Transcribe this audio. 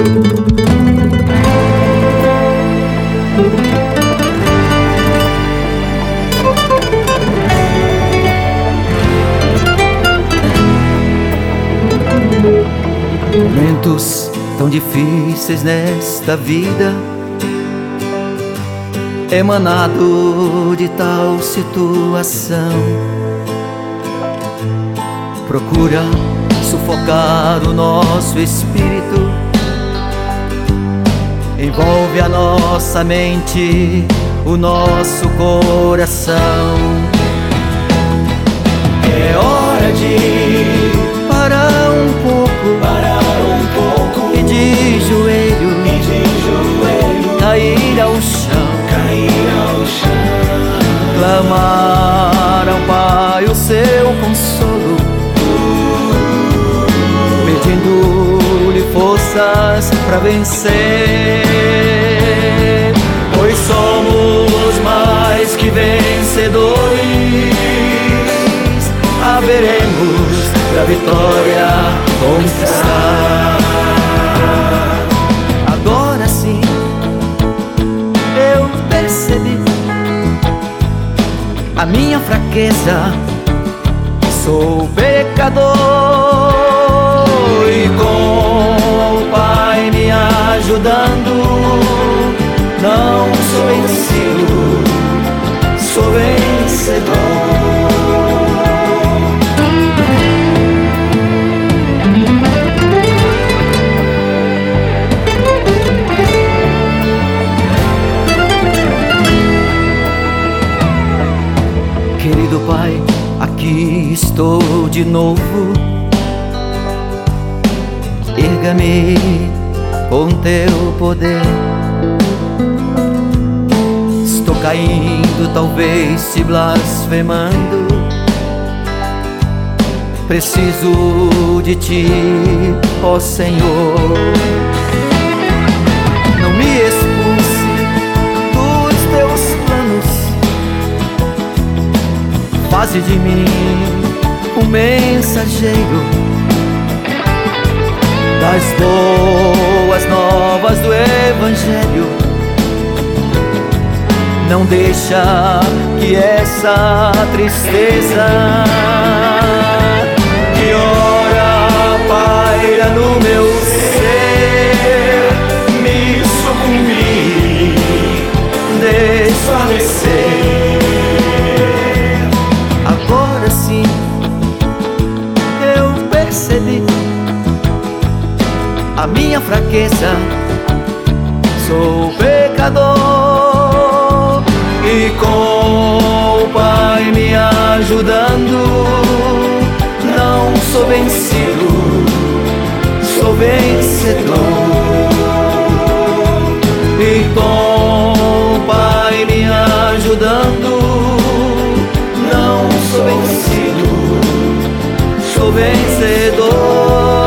Momentos tão difíceis nesta vida, emanado de tal situação, procura sufocar o nosso espírito, envolve a nossa mente, o nosso coração. É hora de parar um pouco e de joelho, cair ao chão, clamar ao Pai o seu consolo, pedindo-lhe forças para vencer, pois somos mais que vencedores, haveremos da vitória conquistar. Agora sim eu percebi a minha fraqueza, sou pecador, e com o Pai me ajudando, não sou vencido, sou vencedor. Querido Pai, aqui estou de novo, erga-me com teu poder. Estou caindo, talvez te blasfemando, preciso de ti, ó Senhor. Não me expulse dos teus planos, faze de mim um mensageiro das boas novas do Evangelho. Não deixa que essa tristeza que ora paira no meu ser me sucumbir, desfalecer. Agora sim eu percebi a minha fraqueza, sou pecador, e com o Pai me ajudando, não sou vencido, sou vencedor. E com o Pai me ajudando, não sou vencido, sou vencedor.